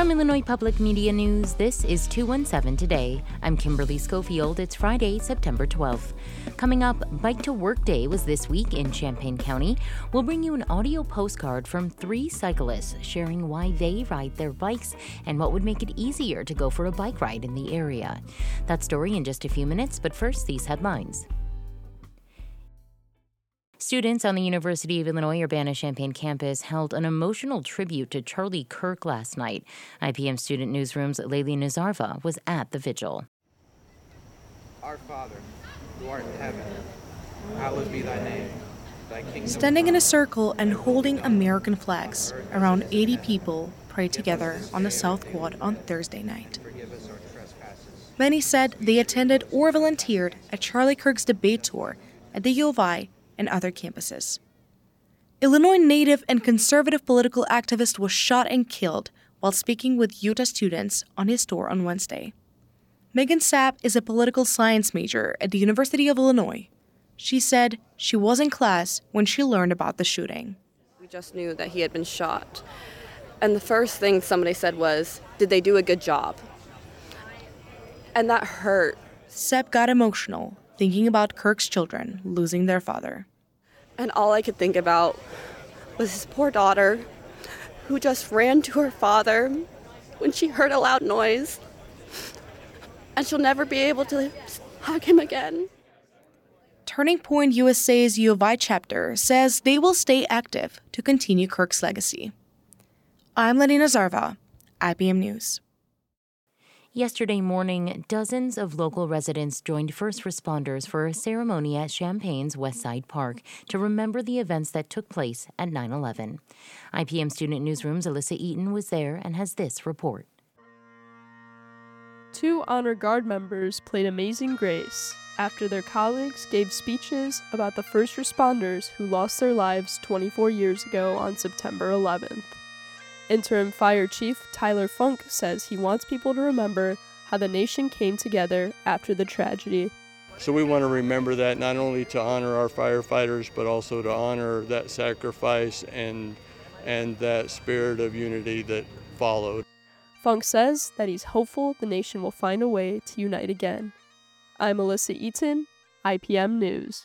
From Illinois Public Media News, this is 217 Today. I'm Kimberly Schofield. It's Friday, September 12th. Coming up, Bike to Work Day was this week in Champaign County. We'll bring you an audio postcard from 3 cyclists sharing why they ride their bikes and what would make it easier to go for a bike ride in the area. That story in just a few minutes, but first, these headlines. Students on the University of Illinois Urbana-Champaign campus held an emotional tribute to Charlie Kirk last night. IPM Student Newsroom's Layli Nazarva was at the vigil. Our Father, who art in heaven, hallowed be thy name. Thy kingdom Standing in a circle and holding American flags, around 80 people prayed together on the South Quad on Thursday night. Many said they attended or volunteered at Charlie Kirk's debate tour at the U of I and other campuses. Illinois native and conservative political activist was shot and killed while speaking with Utah students on his tour on Wednesday. Megan Sapp is a political science major at the University of Illinois. She said she was in class when she learned about the shooting. We just knew that he had been shot. And the first thing somebody said was, "Did they do a good job?" And that hurt. Sapp got emotional thinking about Kirk's children losing their father. And all I could think about was his poor daughter, who just ran to her father when she heard a loud noise. And she'll never be able to hug him again. Turning Point USA's U of I chapter says they will stay active to continue Kirk's legacy. I'm Layli Nazarva, IPM News. Yesterday morning, dozens of local residents joined first responders for a ceremony at Champaign's Westside Park to remember the events that took place at 9/11. IPM Student Newsroom's Alyssa Eaton was there and has this report. 2 Honor Guard members played Amazing Grace after their colleagues gave speeches about the first responders who lost their lives 24 years ago on September 11th. Interim Fire Chief Tyler Funk says he wants people to remember how the nation came together after the tragedy. So we want to remember that, not only to honor our firefighters, but also to honor that sacrifice and that spirit of unity that followed. Funk says that he's hopeful the nation will find a way to unite again. I'm Alyssa Eaton, IPM News.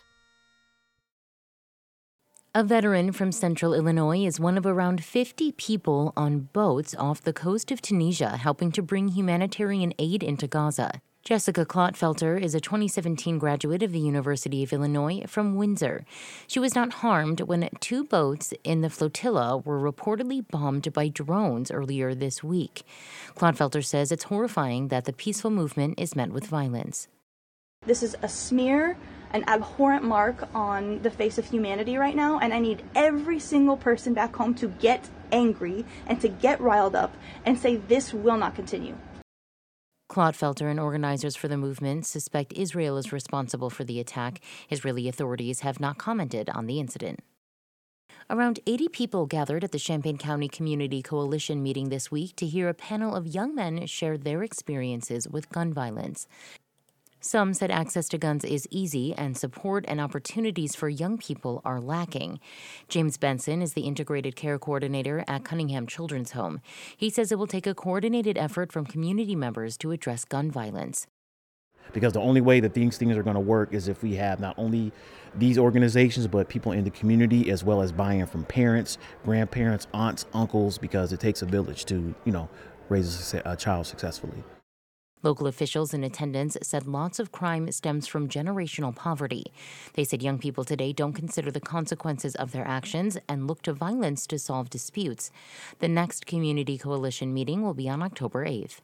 A veteran from central Illinois is one of around 50 people on boats off the coast of Tunisia helping to bring humanitarian aid into Gaza. Jessica Klotfelter is a 2017 graduate of the University of Illinois from Windsor. She was not harmed when 2 boats in the flotilla were reportedly bombed by drones earlier this week. Klotfelter says it's horrifying that the peaceful movement is met with violence. This is a smear, an abhorrent mark on the face of humanity right now, and I need every single person back home to get angry and to get riled up and say this will not continue. Klotfelter and organizers for the movement suspect Israel is responsible for the attack. Israeli authorities have not commented on the incident. Around 80 people gathered at the Champaign County Community Coalition meeting this week to hear a panel of young men share their experiences with gun violence. Some said access to guns is easy and support and opportunities for young people are lacking. James Benson is the Integrated Care Coordinator at Cunningham Children's Home. He says it will take a coordinated effort from community members to address gun violence. Because the only way that these things are going to work is if we have not only these organizations, but people in the community, as well as buy-in from parents, grandparents, aunts, uncles, because it takes a village to, raise a child successfully. Local officials in attendance said lots of crime stems from generational poverty. They said young people today don't consider the consequences of their actions and look to violence to solve disputes. The next Community Coalition meeting will be on October 8th.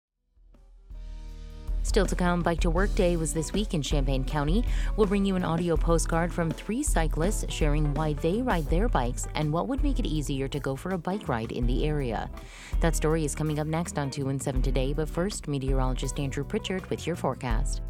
Still to come, Bike to Work Day was this week in Champaign County. We'll bring you an audio postcard from 3 cyclists sharing why they ride their bikes and what would make it easier to go for a bike ride in the area. That story is coming up next on 217 Today, but first, meteorologist Andrew Pritchard with your forecast.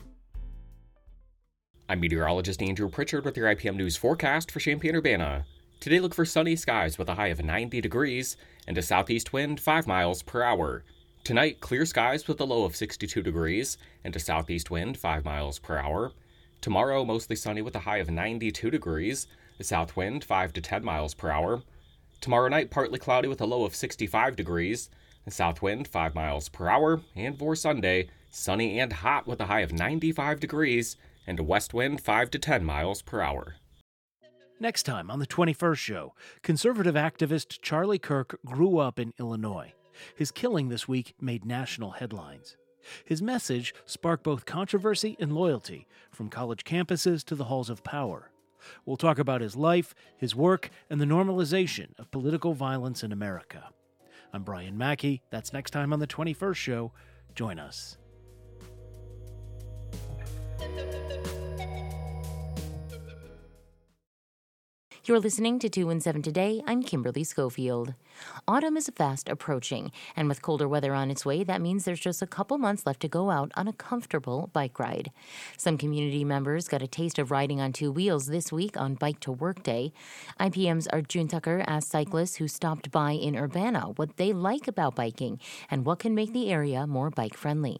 I'm meteorologist Andrew Pritchard with your IPM News forecast for Champaign-Urbana. Today look for sunny skies with a high of 90 degrees and a southeast wind 5 miles per hour. Tonight, clear skies with a low of 62 degrees and a southeast wind 5 miles per hour. Tomorrow, mostly sunny with a high of 92 degrees, a south wind 5 to 10 miles per hour. Tomorrow night, partly cloudy with a low of 65 degrees, South wind 5 miles per hour, and for Sunday, sunny and hot with a high of 95 degrees, and a west wind 5 to 10 miles per hour. Next time on the 21st Show, conservative activist Charlie Kirk grew up in Illinois. His killing this week made national headlines. His message sparked both controversy and loyalty, from college campuses to the halls of power. We'll talk about his life, his work, and the normalization of political violence in America. I'm Brian Mackey. That's next time on the 21st Show. Join us. You're listening to 217 Today. I'm Kimberly Schofield. Autumn is fast approaching, and with colder weather on its way, that means there's just a couple months left to go out on a comfortable bike ride. Some community members got a taste of riding on two wheels this week on Bike to Work Day. IPM's Arjun Tucker asked cyclists who stopped by in Urbana what they like about biking and what can make the area more bike-friendly.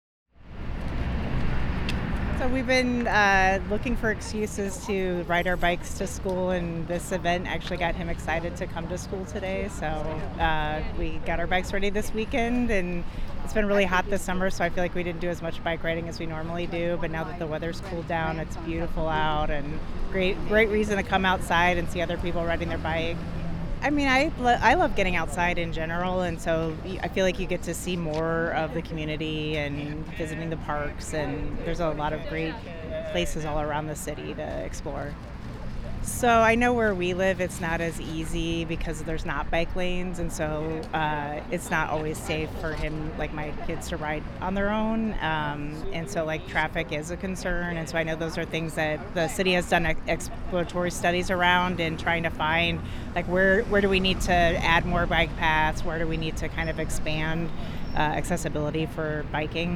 So we've been looking for excuses to ride our bikes to school, and this event actually got him excited to come to school today. So we got our bikes ready this weekend, and it's been really hot this summer, so I feel like we didn't do as much bike riding as we normally do. But now that the weather's cooled down, it's beautiful out, and great reason to come outside and see other people riding their bike. I mean, I love getting outside in general, and so I feel like you get to see more of the community and visiting the parks, and there's a lot of great places all around the city to explore. So I know where we live, it's not as easy because there's not bike lanes, and so it's not always safe for my kids to ride on their own. And so traffic is a concern, and so I know those are things that the city has done exploratory studies around and trying to find where do we need to add more bike paths, where do we need to kind of expand accessibility for biking.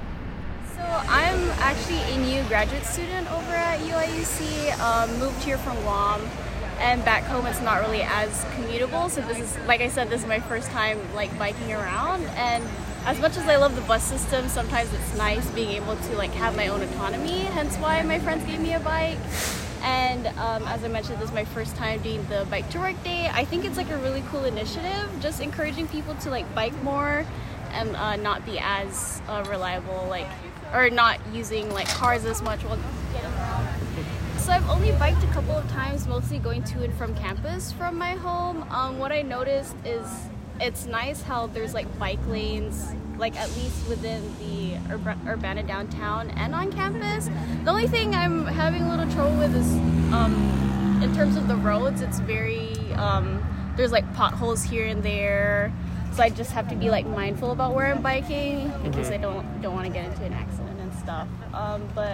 So I'm actually a new graduate student over at UIUC, moved here from Guam, and back home it's not really as commutable, so this is, like I said, this is my first time biking around, and as much as I love the bus system, sometimes it's nice being able to have my own autonomy, hence why my friends gave me a bike. And as I mentioned, this is my first time doing the Bike to Work Day. I think it's a really cool initiative, just encouraging people to bike more and not be as reliable, or not using cars as much while getting around. So I've only biked a couple of times, mostly going to and from campus from my home. What I noticed is it's nice how there's bike lanes, at least within the Urbana downtown and on campus. The only thing I'm having a little trouble with is in terms of the roads, it's very, there's potholes here and there. So I just have to be mindful about where I'm biking in case I don't want to get into an accident and stuff. But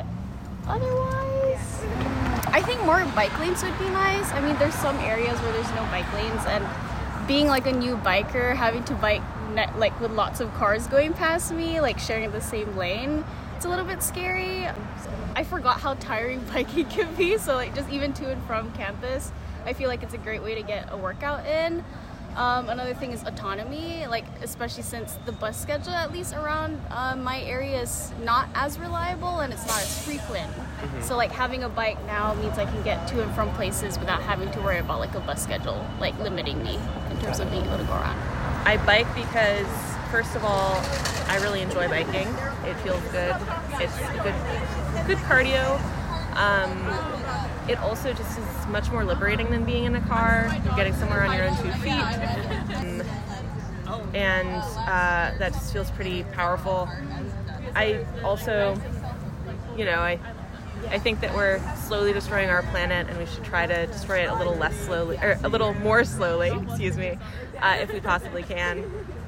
otherwise, I think more bike lanes would be nice. I mean, there's some areas where there's no bike lanes, and being a new biker, having to bike with lots of cars going past me, sharing the same lane, it's a little bit scary. I forgot how tiring biking can be, so just even to and from campus, I feel it's a great way to get a workout in. Another thing is autonomy, especially since the bus schedule, at least around my area, is not as reliable and it's not as frequent. Mm-hmm. So having a bike now means I can get to and from places without having to worry about a bus schedule limiting me in terms of being able to go around. I bike because, first of all, I really enjoy biking. It feels good. It's good cardio. It also just is much more liberating than being in a car. You're getting somewhere on your own 2 feet. And that just feels pretty powerful. I also, I think that we're slowly destroying our planet, and we should try to destroy it a little less slowly, or a little more slowly, if we possibly can.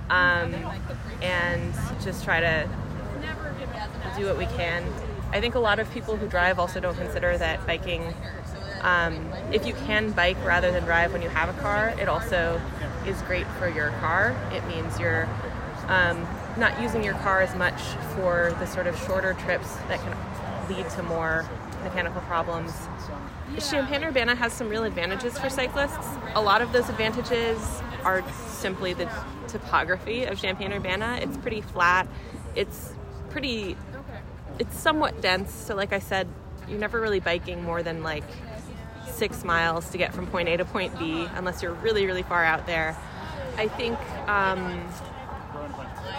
And just try to do what we can. I think a lot of people who drive also don't consider that biking, if you can bike rather than drive when you have a car, it also is great for your car. It means you're not using your car as much for the sort of shorter trips that can lead to more mechanical problems. Champaign-Urbana has some real advantages for cyclists. A lot of those advantages are simply the topography of Champaign-Urbana. It's pretty flat. It's somewhat dense, so like I said, you're never really biking more than 6 miles to get from point A to point B, unless you're really, really far out there. I think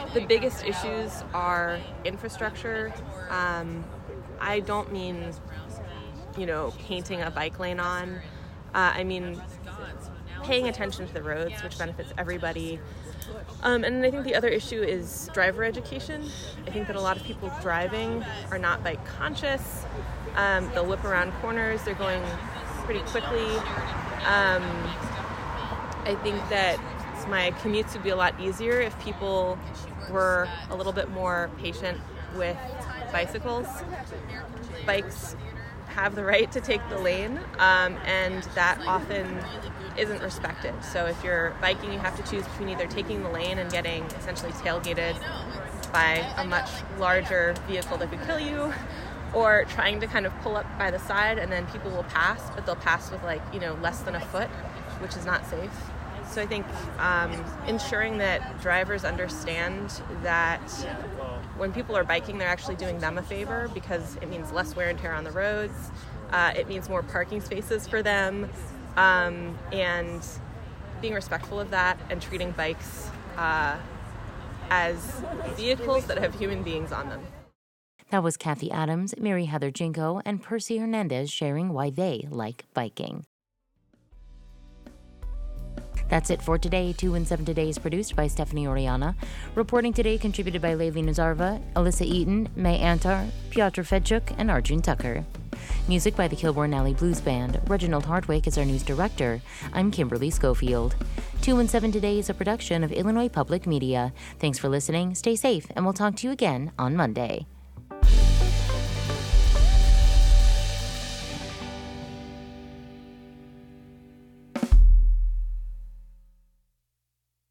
The biggest issues are infrastructure. I don't mean, painting a bike lane on. I mean paying attention to the roads, which benefits everybody. And I think the other issue is driver education. I think that a lot of people driving are not bike conscious. They'll whip around corners. They're going pretty quickly. I think that my commutes would be a lot easier if people were a little bit more patient with bicycles. Bikes have the right to take the lane, and that often isn't respected. So if you're biking, you have to choose between either taking the lane and getting essentially tailgated by a much larger vehicle that could kill you, or trying to kind of pull up by the side and then people will pass, but they'll pass with less than a foot, which is not safe. So I think ensuring that drivers understand that when people are biking, they're actually doing them a favor, because it means less wear and tear on the roads. It means more parking spaces for them, and being respectful of that and treating bikes as vehicles that have human beings on them. That was Kathy Adams, Mary Heather Jinko, and Percy Hernandez sharing why they like biking. That's it for today. 2 and 7 Today is produced by Stephanie Oriana. Reporting today contributed by Leili Nazarova, Alyssa Eaton, May Antar, Piotr Fedchuk, and Arjun Tucker. Music by the Kilbourne Alley Blues Band. Reginald Hardwick is our news director. I'm Kimberly Schofield. 2 and 7 Today is a production of Illinois Public Media. Thanks for listening, stay safe, and we'll talk to you again on Monday.